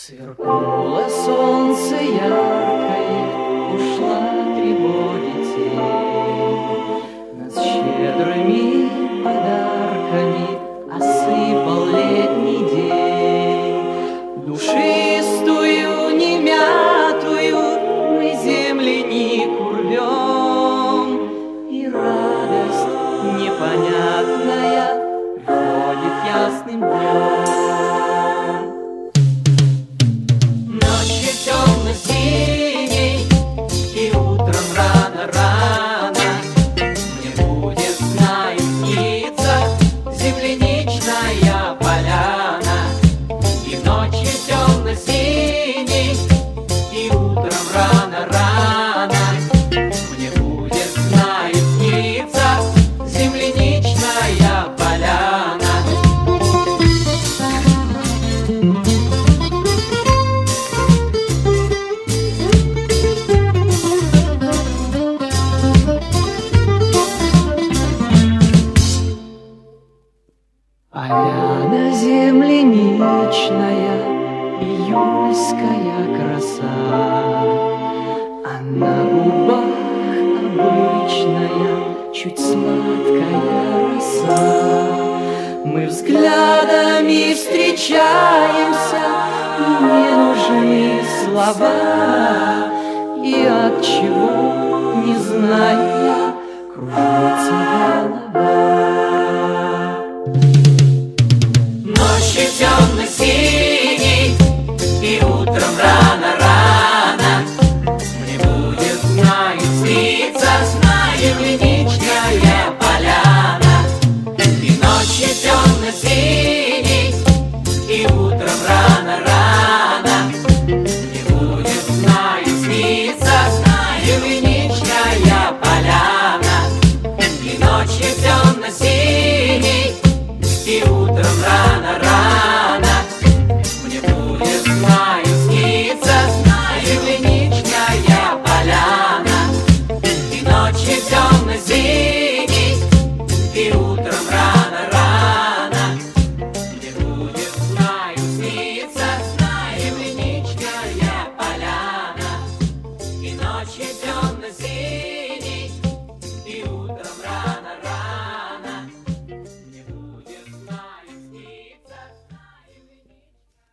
Сверкнуло солнце яркое, ушла тревоги тень. Над щедрыми подарками осыпал летний день. Душистую, немятую мы землянику рвем, и радость непонятная приходит ясным днем. Темно-синий, и утром рано-рано мне будет, знаю, сниться земляничная поляна. И ночью темно-синий, и утром рано-рано мне будет, знаю, сниться земляничная поляна. Поляна земляничная, июльская краса, а на губах обычная, чуть сладкая роса. Мы взглядами встречаемся, и не нужны слова, и от чего, не зная, кружится голова. Темно-синий, и утром рано-рано мне будет, знаю, сниться земляничная поляна. И ночью темно-синий, и утром рано-рано мне будет, знаю, сниться земляничная поляна. И ночью темно-синий, и утром рано-рано мне будет, знаю, сниться земляничная поляна. И ночью темно-синий, и утром рано-рано мне будет, знаю, сниться земляничная поляна. И ночью